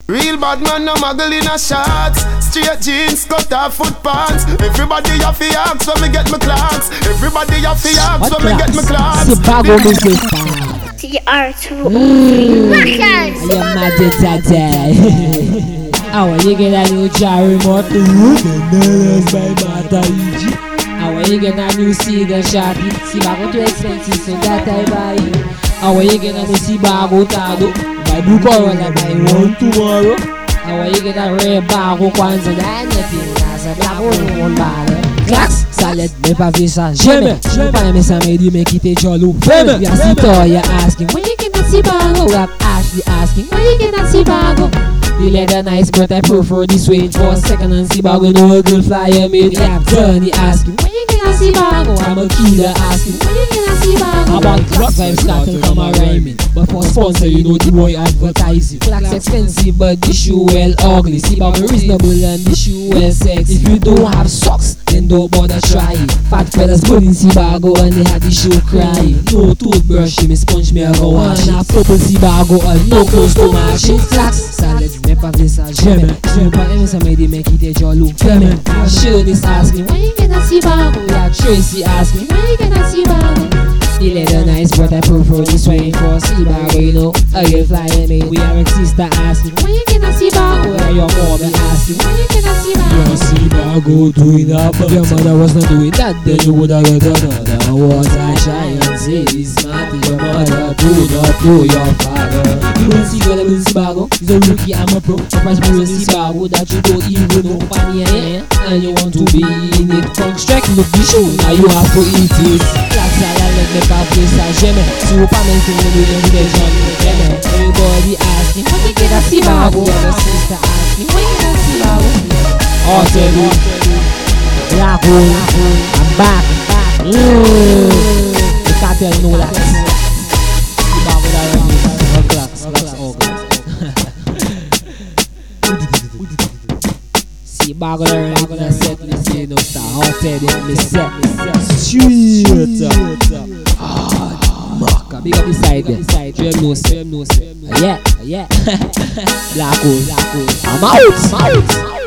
Real bad man no muggle in a shots. Straight jeans, cut off foot pants. Everybody have to ask when me get my clocks. Everybody have to ask when me get my clocks. Chibago business. TR2 I am mad today. How you get a new jar remote? How you get a new cigar shot? Chibago too expensive, so that I buy. How you get a new Chibago Tado? Buy blue Corolla, buy one tomorrow. How you get a red Bago Kwanzaa? That nothing, that's a black one bottle. Clax, salad, me pas vu ça, jamais. Je veux pas aimer ça, mais dis, mais quitter Jolo. Femme, y'a si tôt, y'a asking. When you get a Chibago? Rap Ashley asking. When you get a Chibago? The leather nice, but I prefer this way. For a second and Chibago, no good flyer made. Yeah, Johnny asking. When you get a Chibago? I'm a killer asking. When you get a Chibago? About class vibes starting from a rhyming. But for sponsor, you know the boy advertising. Class expensive, but the shoe well ugly. Chibago reasonable and the shoe well sexy. If you don't have socks, then don't bother trying. Fat fellas pulling Chibago and they had the shoe crying. No toothbrush, me sponge me a go wash. And a purple Chibago and no clothes to match. Flax, salad, me pas vu ça, jamais. Je veux pas aimer ça, mais dis, mais quitter Jolo. Femme, Shirley's asking, when you get a Chibago? Yeah, Tracy asking, when you get a Chibago? The leather nice, but I prefer this way. For Chibago, you know, I get flying me. We are a sister asking, when you get a Chibago? Where your mommy asking, when you get a Chibago? Your Chibago doing that, but your mother was not doing that. Then you would have got another. What I try and say is smart. Your mother do not do your father. You don't see girl in Chibago. He's a rookie, I'm a pro. The price for a Chibago that you don't even know. Funny, and you want to be in it. Funk strike, look the show. Now you have to eat it. That's how I let me pas plus ça jamais. Si vous pas même finir de l'invitation, jamais. Everybody asking, when you get a Chibago? The sister asking, when you get a Chibago? Oh, tell me. Black hole, I'm back. You can't tell no that. Chibago that already. Clocks, Chibago that already. Set me say no star. I'll tell them me set. Straight up. Big up the side there. Dream no say. Yeah. Black hole. I'm out.